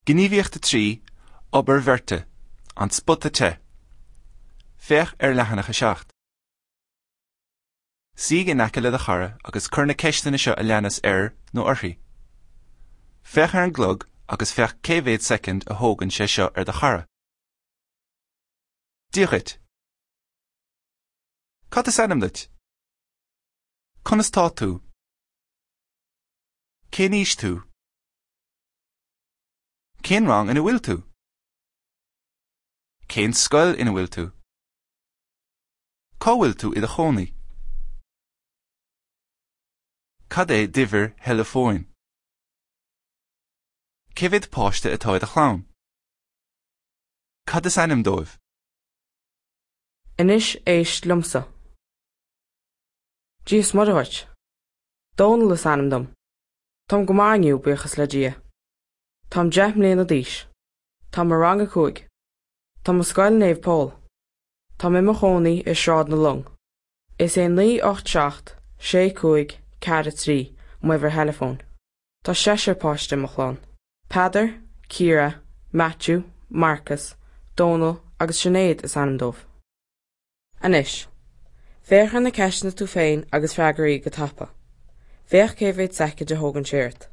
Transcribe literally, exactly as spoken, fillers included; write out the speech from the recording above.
Gníomhaíocht trí, obair bhirte, an sput te. Féach ar leathanach seacht. Siag in aice le a chara agus curna ceistena seo a leanas ar nó orthaí. Féach ar an glog agus féach céimhéad second a thógann sé seo ar de chara. Díochait. Cad is anam duit? Conas tá tú? Cé níos tú? Cén rang ina bhfuil tú? Cén scoil ina bhfuil tú? Cá bhfuil tú i do chónaí? Cad é dibhir telefóin? Cévid páiste atá de chlán? Cad is anam dóibh? Inis éist lumsa. Díos modahait. Dónal is anam dom. Tom go máiniú buchas le dia. Tom deich mbliana díos. Tom mar rang a cúig. Tom a scoil néamh Paul. Tom imime chónaí is sráid na lung. Is é ní ocht seacht, sé cúig, cead trí, muimhar telefón. Tá seisir páiste mo chlán. Peadar, Ciara, Matthew, Marcus, Donal agus Sinead is anam dóibh. Anis. Féach na ceisna tú féin agus freagarí go tapa. Féach céimhéad second a thógann séirt.